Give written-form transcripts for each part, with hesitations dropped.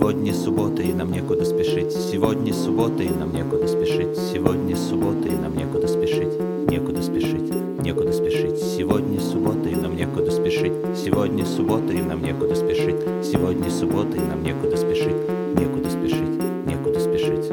Сегодня суббота, и нам некуда спешить. Сегодня суббота, и нам некуда спешить. Сегодня суббота, и нам некуда спешить. Некуда спешить, некуда спешить. Сегодня суббота, и нам некуда спешить. Сегодня суббота, и нам некуда спешить. Сегодня суббота, и нам некуда спешить. Некуда спешить, некуда спешить.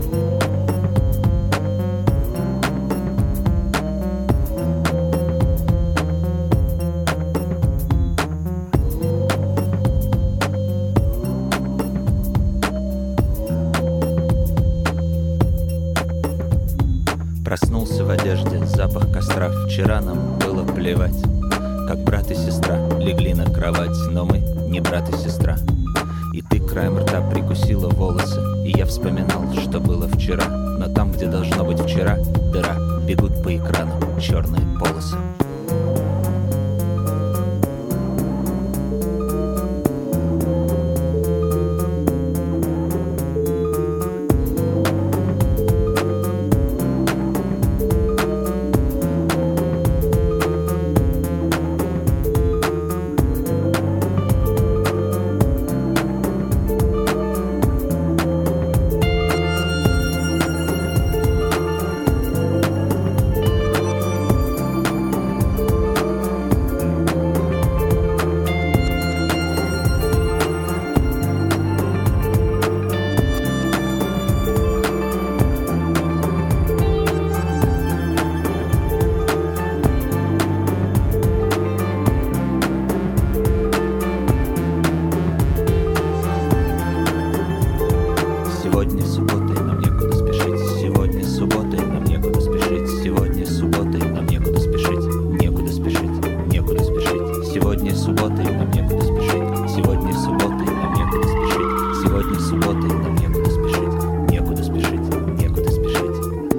Проснулся в одежде, запах костра. Вчера нам было плевать, как брат и сестра легли на кровать, но мы не брат и сестра. И ты краем рта прикусила волосы, и я вспоминал, что было вчера. Но там, где должно быть вчера, дыра, бегут по экрану черные полосы. Сегодня суббота, и нам некуда спешить. Сегодня суббота, и нам некуда спешить. Сегодня суббота, и нам некуда спешить. Некуда спешить, некуда спешить. Сегодня суббота, и нам некуда спешить. Сегодня суббота, и нам некуда спешить. Сегодня суббота, и нам некуда спешить. Некуда спешить, некуда спешить.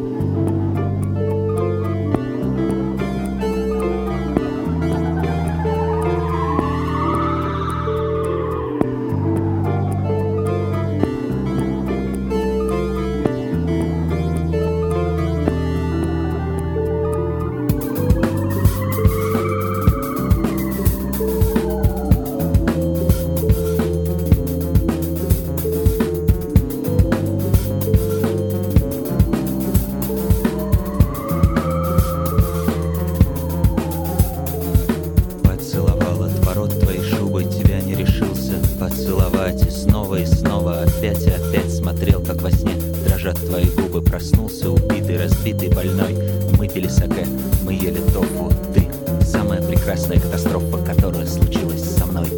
Поцеловал отворот твоей шубы, тебя не решился поцеловать. И снова опять и опять смотрел, как во сне дрожат твои губы. Проснулся убитый, разбитый, больной. Мы пили саке, мы ели тофу. Ты — самая прекрасная катастрофа, которая случилась со мной.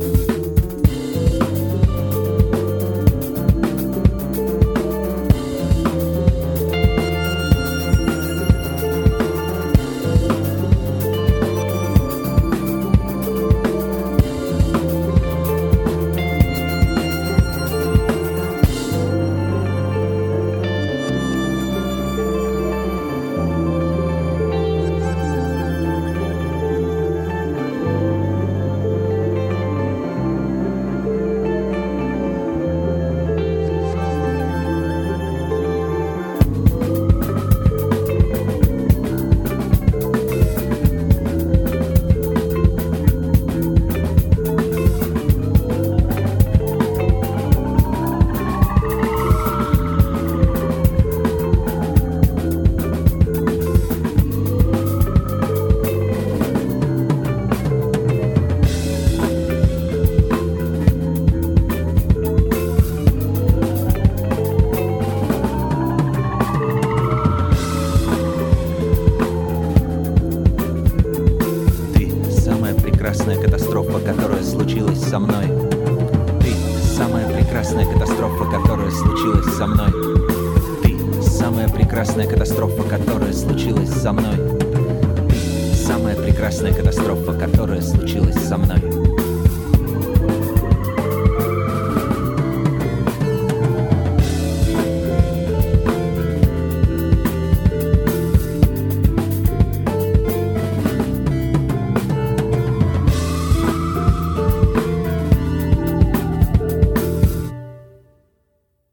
Прекрасная катастрофа, которая случилась со мной. Ты — самая прекрасная катастрофа, которая случилась со мной. Ты — самая прекрасная катастрофа, которая случилась со мной. Ты — самая прекрасная катастрофа, которая случилась со мной.